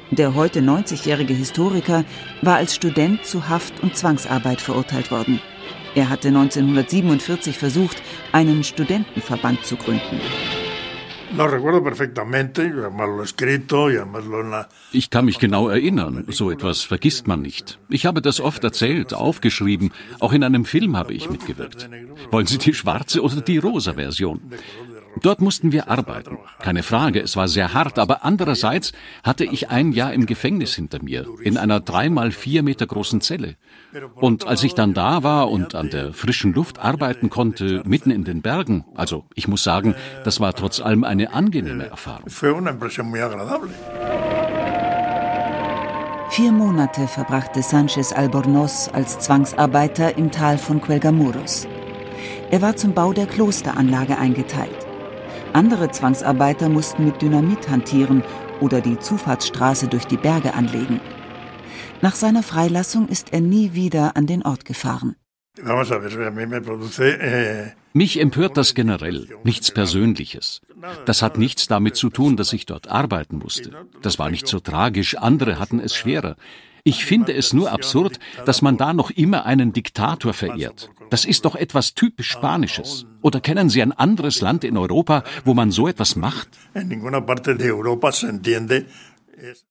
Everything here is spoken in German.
Der heute 90-jährige Historiker war als Student zu Haft und Zwangsarbeit verurteilt worden. Er hatte 1947 versucht, einen Studentenverband zu gründen. Ich kann mich genau erinnern, so etwas vergisst man nicht. Ich habe das oft erzählt, aufgeschrieben, auch in einem Film habe ich mitgewirkt. Wollen Sie die schwarze oder die rosa Version? Dort mussten wir arbeiten. Keine Frage, es war sehr hart, aber andererseits hatte ich ein Jahr im Gefängnis hinter mir, in einer 3x4 Meter großen Zelle. Und als ich dann da war und an der frischen Luft arbeiten konnte, mitten in den Bergen, also ich muss sagen, das war trotz allem eine angenehme Erfahrung. 4 Monate verbrachte Sánchez Albornoz als Zwangsarbeiter im Tal von Cuelgamuros. Er war zum Bau der Klosteranlage eingeteilt. Andere Zwangsarbeiter mussten mit Dynamit hantieren oder die Zufahrtsstraße durch die Berge anlegen. Nach seiner Freilassung ist er nie wieder an den Ort gefahren. Mich empört das generell, nichts Persönliches. Das hat nichts damit zu tun, dass ich dort arbeiten musste. Das war nicht so tragisch, andere hatten es schwerer. Ich finde es nur absurd, dass man da noch immer einen Diktator verehrt. Das ist doch etwas typisch Spanisches. Oder kennen Sie ein anderes Land in Europa, wo man so etwas macht?